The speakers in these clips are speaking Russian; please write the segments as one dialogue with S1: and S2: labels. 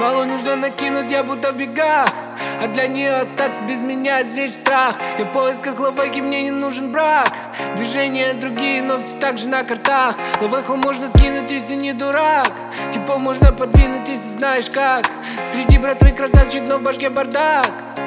S1: Мало нужно накинуть, я будто в бегах, а для нее остаться без меня есть вещь страх. Я в поисках лавеки, мне не нужен брак. Движения другие, но все так же на картах. Лавеху можно скинуть, если не дурак. Типа можно подвинуть, если знаешь как. Среди братвы красавчик, но в башке бардак.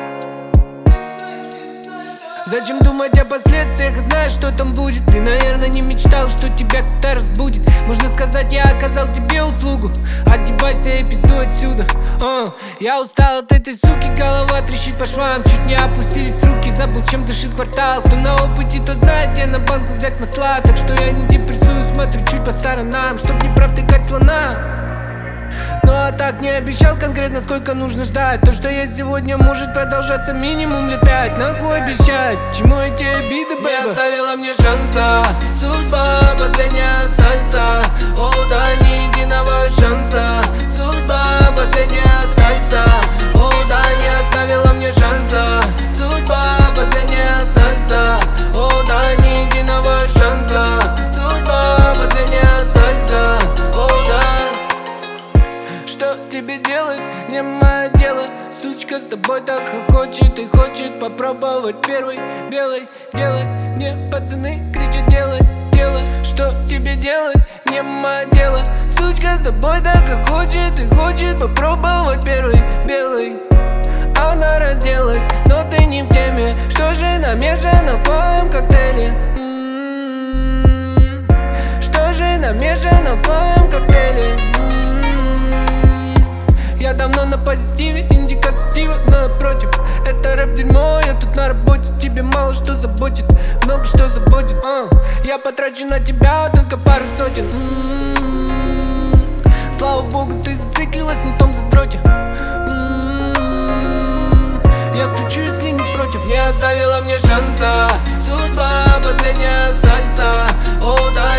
S1: Зачем думать о последствиях, знаешь, что там будет? Ты, наверное, не мечтал, что тебя кто-то разбудит. Можно сказать, я оказал тебе услугу. Одевайся и пиздуй отсюда. Я устал от этой суки, голова трещит по швам. Чуть не опустились руки, забыл, чем дышит квартал. Кто на опыте, тот знает, где на банку взять масла. Так что я не депрессую, смотрю чуть по сторонам, чтоб не провтыкать слона. Ну а так не обещал конкретно, сколько нужно ждать. То, что есть сегодня, может продолжаться минимум лет 5. Нахуй обещать, чему эти обиды, бэйба? Не оставила мне шанса, судьба, последняя сальса. О, да, ни единого шанса. Судьба, последняя сальса. О, да, не оставила мне шанса. Судьба, последняя сальса. О, да, ни единого шанса. Судьба, последняя сальса. О, да. Что тебе делать, не мое дело. Сучка с тобой так хочет и хочет попробовать первый белый. Делай, мне пацаны кричат, делай дело. Что тебе делать, не мое дело. Сучка с тобой так хочет и хочет попробовать первый белый. Она разделась, но ты не в теме. Что же намешано в твоем коктейле? Что же намешано в твоем коктейле? Я давно на позитиве, индика сатива, но напротив, это рэп дерьмо, я тут на работе. Тебе мало что заботит, много что заботит. Я потрачу на тебя только пару сотен. Слава богу, ты зациклилась на том задроте. Я скручу, если не против. Не оставила мне шанса. Судьба, последняя сальса. О, да,